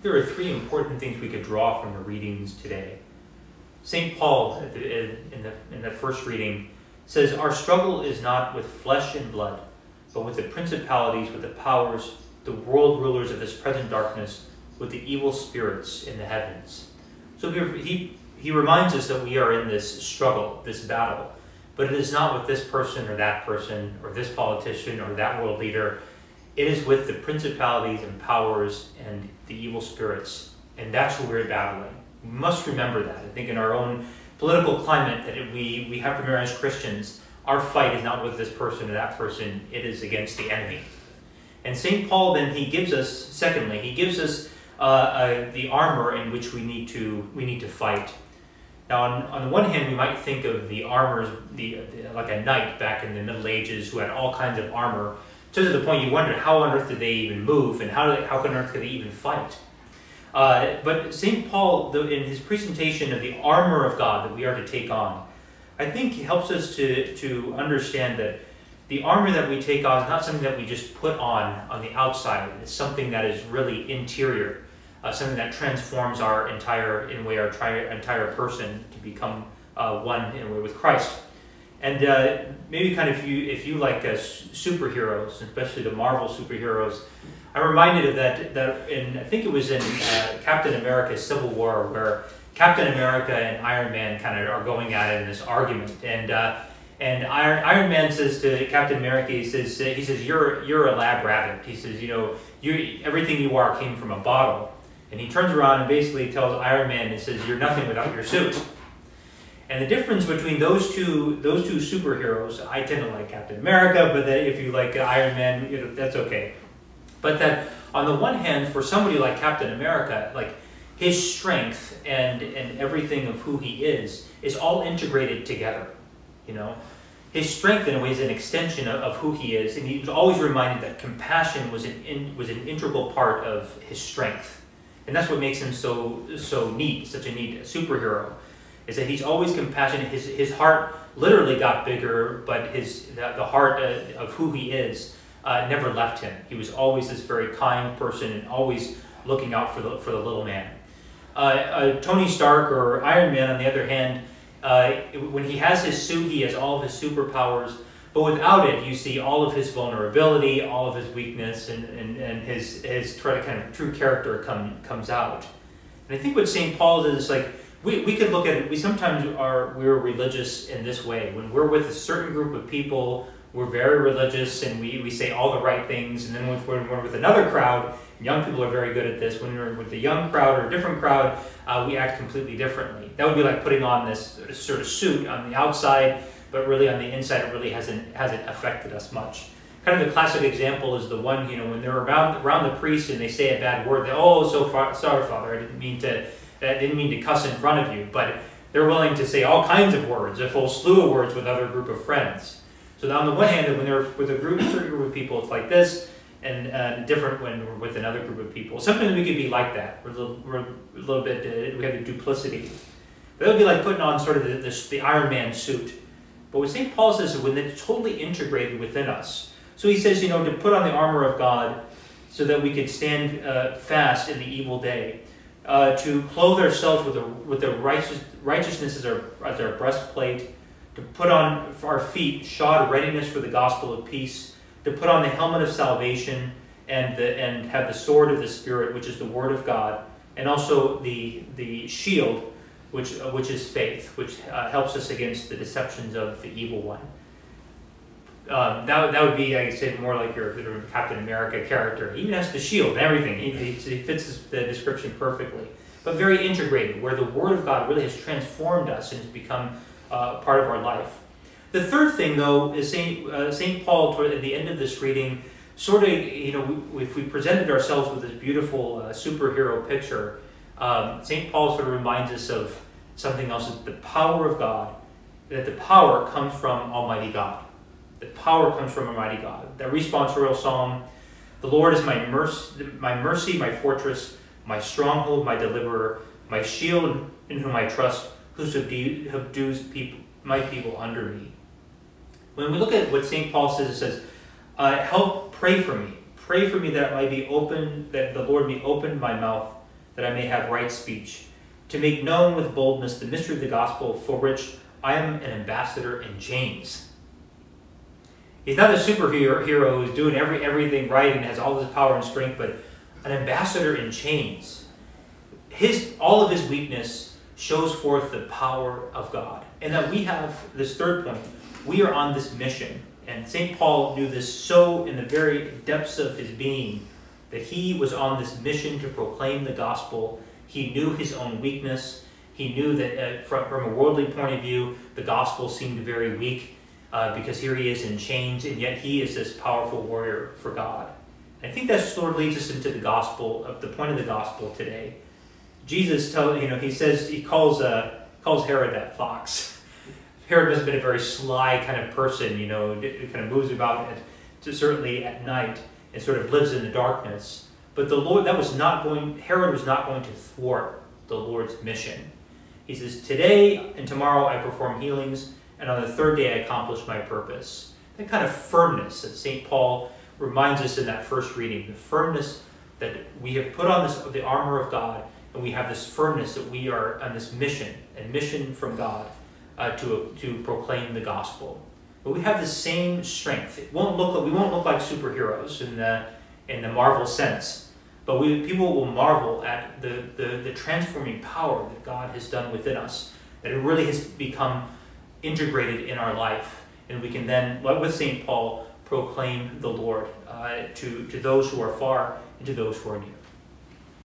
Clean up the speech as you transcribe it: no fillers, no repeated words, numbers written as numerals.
there are three important things we could draw from the readings today. St. Paul, in the first reading, says, "Our struggle is not with flesh and blood, but with the principalities, with the powers, the world rulers of this present darkness, with the evil spirits in the heavens." So he reminds us that we are in this struggle, this battle, but it is not with this person or this politician or that world leader. It is with the principalities and powers and the evil spirits, and that's who we're battling. We must remember that. I think in our own political climate that we have to remember as Christians, our fight is not with this person or that person, it is against the enemy. And St. Paul then, he gives us the armor in which we need to fight. Now, on the one hand, we might think of the armors, like a knight back in the Middle Ages who had all kinds of armor, to the point you wonder, how on earth did they even move, and how on earth could they even fight? But St. Paul, in his presentation of the armor of God that we are to take on, I think he helps us to understand that the armor that we take on is not something that we just put on the outside. It's something that is really interior, something that transforms our entire person to become one in a way with Christ. And maybe kind of if you like superheroes, especially the Marvel superheroes, I'm reminded of that in, I think it was in Captain America Civil War, where Captain America and Iron Man kind of are going at it in this argument. And Iron Man says to Captain America, he says you're a lab rabbit. He says, everything you are came from a bottle. And he turns around and basically tells Iron Man, and says, "You're nothing without your suit." And the difference between those two superheroes, I tend to like Captain America, but that if you like Iron Man, that's okay. But that on the one hand, for somebody like Captain America, like his strength and everything of who he is all integrated together. His strength in a way is an extension of who he is, and he was always reminded that compassion was an integral part of his strength. And that's what makes him so neat, such a neat superhero, is that he's always compassionate. His heart literally got bigger, but the heart of who he is never left him. He was always this very kind person and always looking out for the little man. Tony Stark or Iron Man, on the other hand, when he has his suit, he has all of his superpowers. But without it, you see all of his vulnerability, all of his weakness, and his kind of true character comes out. And I think what St. Paul does is like, we could look at it, we're religious in this way. When we're with a certain group of people, we're very religious and we say all the right things. And then when we're with another crowd, young people are very good at this, when we're with a young crowd or a different crowd, we act completely differently. That would be like putting on this sort of suit on the outside, but really on the inside it really hasn't affected us much. Kind of the classic example is the one, when they're around the priest and they say a bad word, sorry, Father, I didn't mean to cuss in front of you, but they're willing to say all kinds of words, a whole slew of words with other group of friends. So on the one hand, when they're with a certain group of people, it's like this, and different when we're with another group of people. Sometimes we could be like that. We're a little bit, we have a duplicity. But it would be like putting on sort of the Iron Man suit. But what St. Paul says is when it's totally integrated within us. So he says, to put on the armor of God so that we could stand fast in the evil day. To clothe ourselves with the righteousness as our breastplate. To put on our feet shod readiness for the gospel of peace. To put on the helmet of salvation and have the sword of the Spirit, which is the word of God. And also the shield, which is faith, which helps us against the deceptions of the evil one. That would be, I said, more like your Captain America character. He even has the shield and everything. He fits the description perfectly. But very integrated, where the Word of God really has transformed us and has become part of our life. The third thing, though, is St. Paul, toward at the end of this reading, sort of, if we presented ourselves with this beautiful superhero picture, St. Paul sort of reminds us of something else, is the power of God, that the power comes from Almighty God. The power comes from Almighty God. That responsorial psalm, "The Lord is my mercy, my fortress, my stronghold, my deliverer, my shield in whom I trust, who subdues my people under me." When we look at what St. Paul says, it says, pray for me. Pray for me that I might be open, that the Lord may open my mouth that I may have right speech, to make known with boldness the mystery of the gospel, for which I am an ambassador in chains. He's not a superhero who's doing everything right and has all this power and strength, but an ambassador in chains. All of his weakness shows forth the power of God. And that we have this third point. We are on this mission. And St. Paul knew this so in the very depths of his being, that he was on this mission to proclaim the gospel. He knew his own weakness. He knew that from a worldly point of view, the gospel seemed very weak because here he is in chains, and yet he is this powerful warrior for God. And I think that sort of leads us into the gospel, the point of the gospel today. Jesus he calls Herod that fox. Herod must have been a very sly kind of person, kind of moves about certainly at night and sort of lives in the darkness. But Herod was not going to thwart the Lord's mission. He says, today and tomorrow I perform healings, and on the third day I accomplish my purpose. That kind of firmness that St. Paul reminds us in that first reading, the firmness that we have put on the armor of God, and we have this firmness that we are on this mission from God to proclaim the gospel. But we have the same strength. We won't look like superheroes in the Marvel sense, but people will marvel at the transforming power that God has done within us, that it really has become integrated in our life, and we can then, like with St. Paul, proclaim the Lord to those who are far and to those who are near.